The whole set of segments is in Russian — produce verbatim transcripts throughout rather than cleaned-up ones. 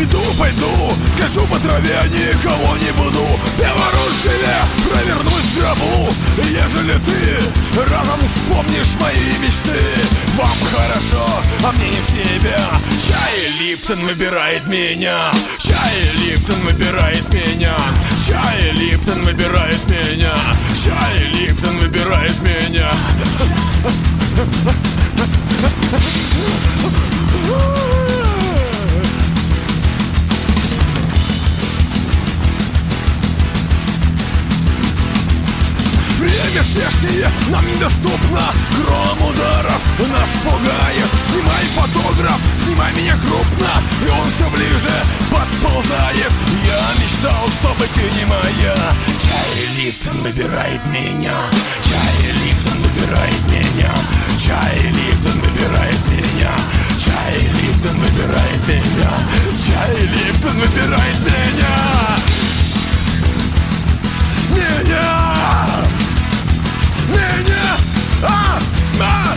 Иду, пойду, скажу по траве, никого не буду. Беларусь себе провернусь в гробу. Ежели ты разом вспомнишь мои мечты. Вам хорошо, а мне не в себя. Чай Липтон выбирает меня. Чай Липтон выбирает меня. Чай Липтон выбирает меня. Чай Липтон выбирает меня. Время здешнее нам недоступно. Гром ударов нас пугает. Снимай, фотограф, снимай меня крупно. И он все ближе подползает. Я мечтал, чтобы ты не моя. Чай Липтон выбирает меня. Чай Липтон выбирает меня. Чай Липтон выбирает меня. Чай Липтон выбирает меня. Чай Липтон выбирает меня. Меня! Меня! А! А!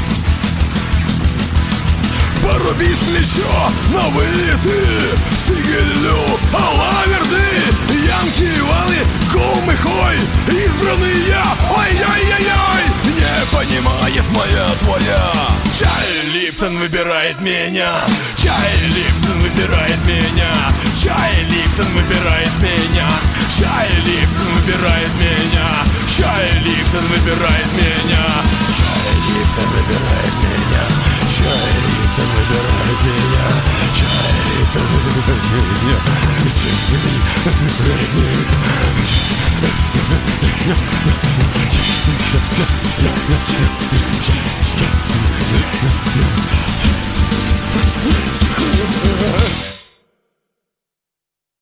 Поруби с плечо на вылеты. Сигелю, алаверды, янки, иваны, кумы, хой. Избранные, ой-ой-ой-ой. Не понимает моя твоя. Чай Липтон выбирает меня. Чай Липтон выбирает меня. Чай Липтон выбирает меня. Чай Липтон выбирает меня. Чай Липтон выбирает меня. Чай Липтон выбирает меня. Чай Липтон выбирает меня. Чай Липтон выбирает меня. Чай Липтон выбирает меня.